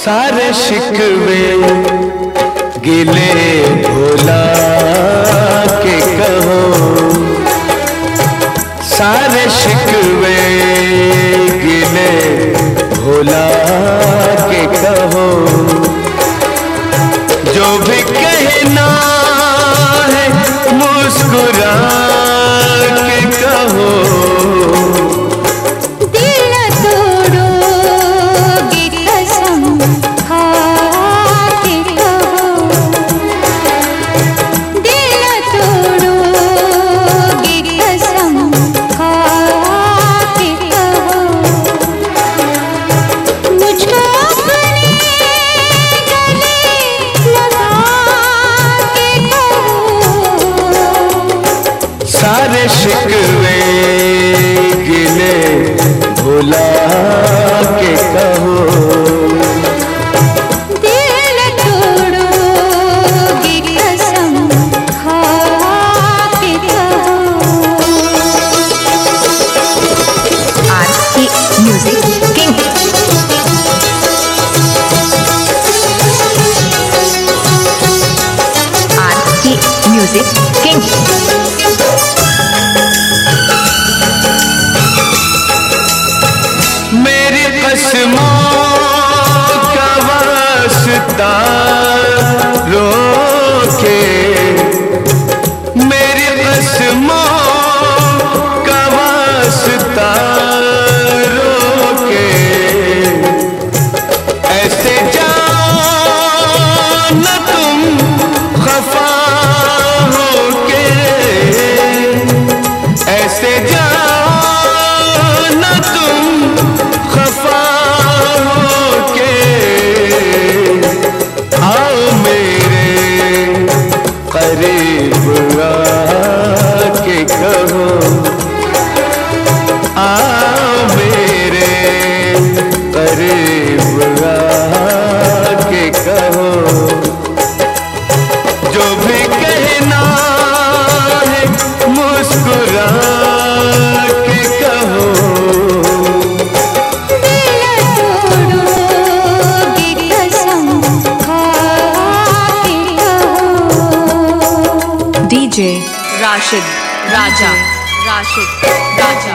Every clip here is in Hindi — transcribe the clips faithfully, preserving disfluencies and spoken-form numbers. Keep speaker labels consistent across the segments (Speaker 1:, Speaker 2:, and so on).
Speaker 1: सारे शिकवे गिले भुला के कहो, सारे शिकवे गिले भुला के कहो, जो भी कहना है मुस्कुरा के कहो।
Speaker 2: दिल तोड़ोगे कसम खा के कहो, दिल तोड़ोगे कसम खा के कहो, मुझको अपने गले लगा के कहो।
Speaker 1: सारे शिकवे गिले भुला के कहो,
Speaker 2: दिल तोड़ोगे कसम खा के कहो।
Speaker 3: आज की म्यूजिक किंग आज की म्यूजिक किंग
Speaker 1: मेरी कसमों का वास्ता रोके, मेरी कसमों का वास्ता रोके, ऐसे जाओ न तुम खफा होके, ऐसे जाओ न तुम खफा होके, आओ मेरे करीब आके कहो, आओ मेरे करीब आके कहो, जो भी कहना है मुस्कुरा के कहो।
Speaker 2: दिल तोड़ोगे कसम खा के कहो।
Speaker 3: डीजे राशिद राजा राशिद राजा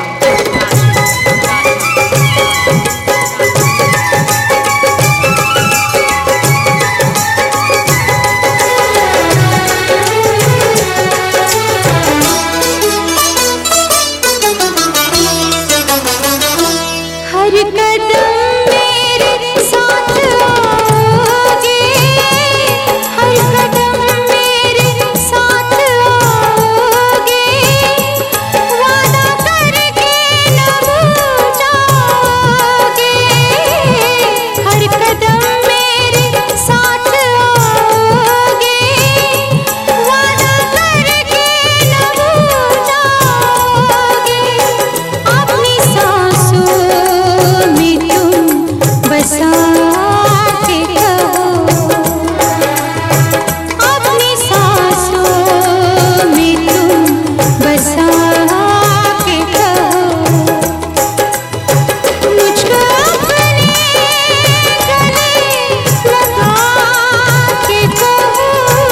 Speaker 2: हर कदम मेरे साथ आओगे, हर कदम मेरे साथ आओगे, वादा करके न भूल जाओगे, हर कदम मेरे साथ आओगे, वादा करके न भूल जाओगे, अपनी सांसों में तुम बसा के कहो, अपनी सांसों में तुम बसा के कहो, मुझको अपने गले लगा के कहो।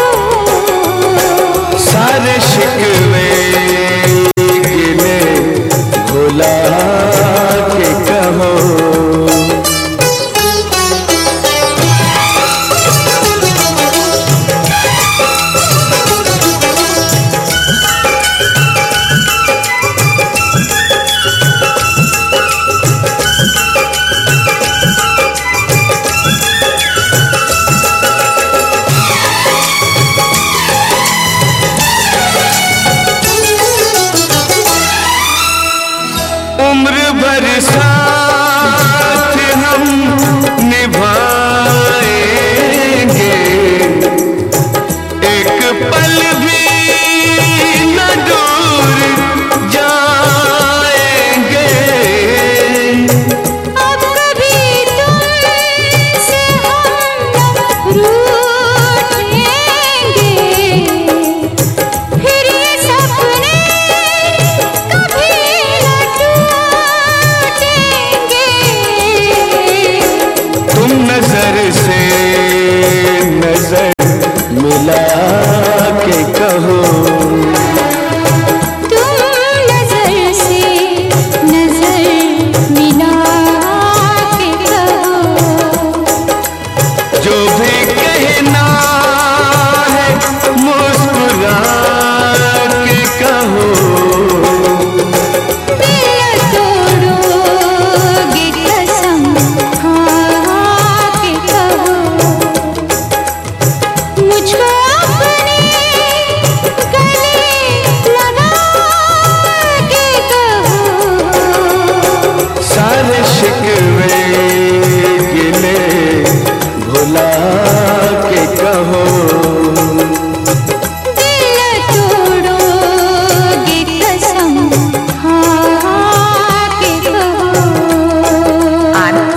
Speaker 1: सारे शिकवे गिले भुला के कहो, उम्र भर साथ हम निभाएंगे, एक पल भी न दूर जाएंगे,
Speaker 2: अब कभी तुमसे हम न रूठेंगे, फिर ये सपने कभी न टूटेंगे।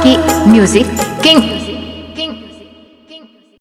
Speaker 3: की म्यूजिक किंग।